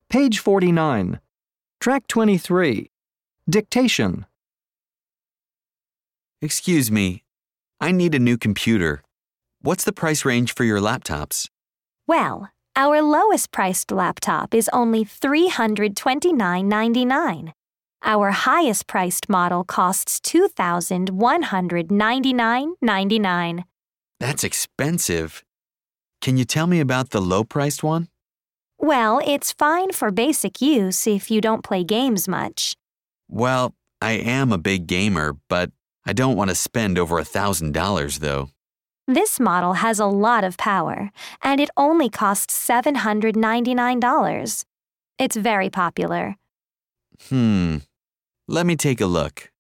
Page 49. Track 23. Dictation. Excuse me, I need a new computer. What's the price range for your laptops? Well, our lowest priced laptop is only $329.99. Our highest priced model costs $2,199.99. That's expensive. Can you tell me about the low-priced one? Well, it's fine for basic use if you don't play games much. Well, I am a big gamer, but I don't want to spend over $1,000 though. This model has a lot of power, and it only costs $799. It's very popular. Let me take a look.